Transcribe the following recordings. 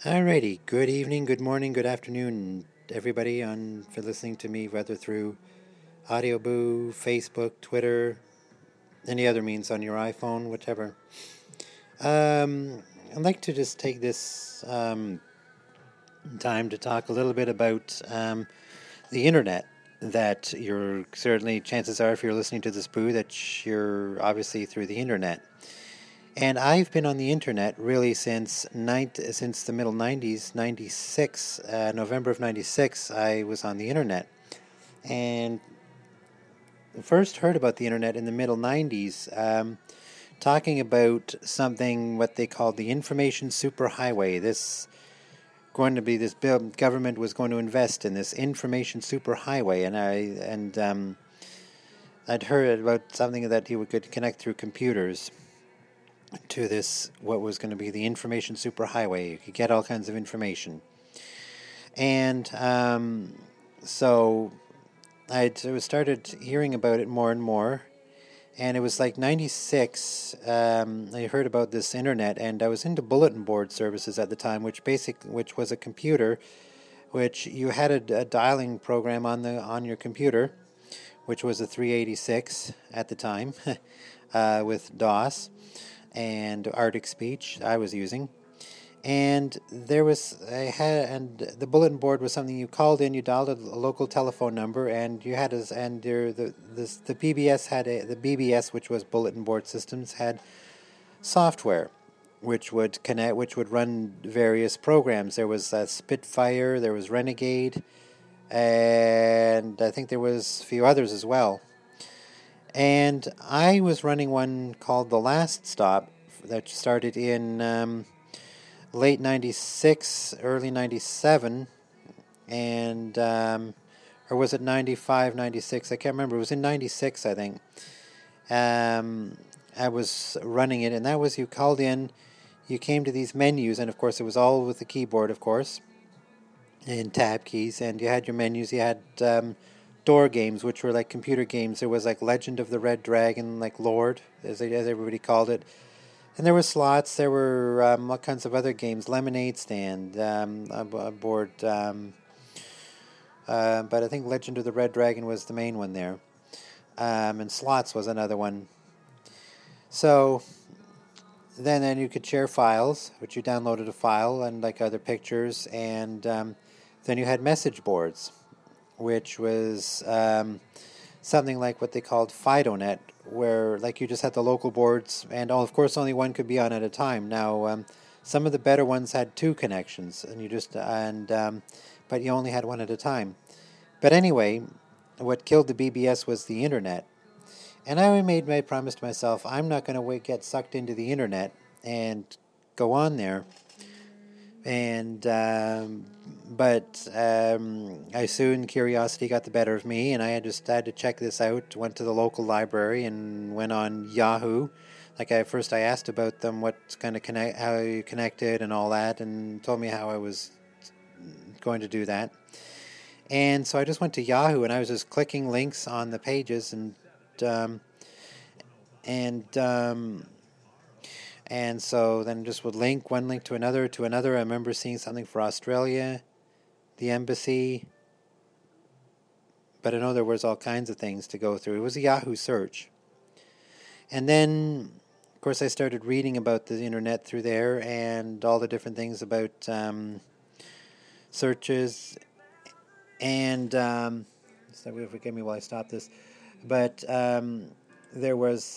Alrighty, good evening, good morning, good afternoon, everybody, on for listening to me, whether through Audioboo, Facebook, Twitter, any other means on your iPhone, whatever. I'd like to just take this time to talk a little bit about the internet. That you're certainly, chances are, if you're listening to this boo, that you're obviously through the internet. And I've been on the internet really since the middle 90s, 96, November of 96, I was on the internet. And first heard about the internet in the middle 90s, talking about something, what they called the information superhighway. This government was going to invest in this information superhighway, and I'd heard about something that you could connect through computers to this, what was going to be the information superhighway. You could get all kinds of information. And so I started hearing about it more and more. And it was like 96, I heard about this internet, and I was into bulletin board services at the time, which was a computer, which you had a dialing program on your computer, which was a 386 at the time, with DOS and Arctic Speech I was using. And the bulletin board was something you called in. You dialed a local telephone number, and you had the BBS, which was Bulletin Board Systems, had software, which would run various programs. There was Spitfire, there was Renegade, and I think there was a few others as well. And I was running one called The Last Stop that started in late 96, early 97, and or was it 95, 96? I can't remember. It was in 96, I think. I was running it, and that was, you called in, you came to these menus, and of course it was all with the keyboard, of course, and tab keys, and you had your menus. You had door games, which were like computer games. There was like Legend of the Red Dragon, like Lord, as everybody called it. And there were slots. There were all kinds of other games. Lemonade Stand, a board. But I think Legend of the Red Dragon was the main one there. And slots was another one. So then you could share files, which you downloaded a file and like other pictures. And then you had message boards, which was something like what they called FidoNet, where like you just had the local boards, and of course only one could be on at a time. Now, some of the better ones had two connections, but you only had one at a time. But anyway, what killed the BBS was the internet, and I made my promise to myself: I'm not going to get sucked into the internet and go on there. And I soon, curiosity got the better of me, and I had to check this out. Went to the local library and went on Yahoo. First I asked about them, what kind of how you connected and all that, and told me how I was going to do that. And so I just went to Yahoo, and I was just clicking links on the pages, and so then just would link one link to another. I remember seeing something for Australia, the embassy, but I know there was all kinds of things to go through. It was a Yahoo search. And then, of course, I started reading about the internet through there and all the different things about searches. And so forgive me while I stop this. But there was...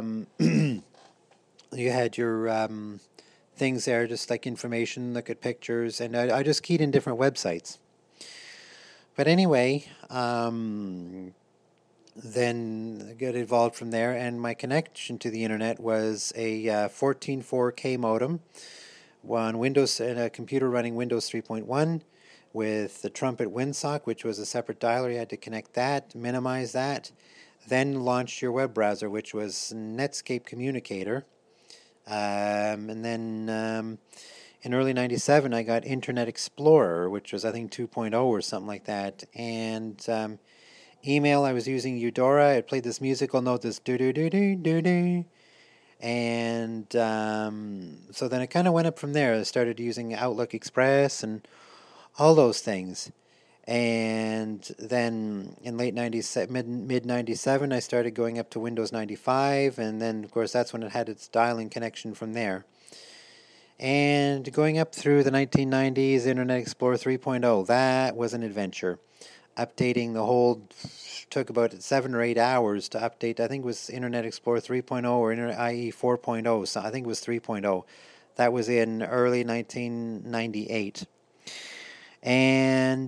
you had your things there, just like information, look at pictures, and I just keyed in different websites. But anyway, then I got involved from there, and my connection to the internet was a 14.4K modem on Windows, and a computer running Windows 3.1 with the Trumpet WinSock, which was a separate dialer. You had to connect that, minimize that, then launch your web browser, which was Netscape Communicator. And then in early 97, I got Internet Explorer, which was, I think, 2.0 or something like that. And email, I was using Eudora. I played this musical note, this do-do-do-do-do-do. And so then it kind of went up from there. I started using Outlook Express and all those things. And then in late 97, mid 97, I started going up to Windows 95. And then, of course, that's when it had its dial-in connection from there. And going up through the 1990s, Internet Explorer 3.0, that was an adventure. Updating the whole took about 7 or 8 hours to update. I think it was Internet Explorer 3.0 or IE 4.0. So I think it was 3.0. That was in early 1998. And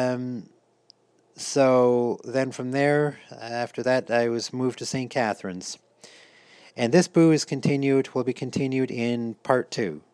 so then from there, after that, I was moved to St. Catharines. And this boo will be continued in part 2.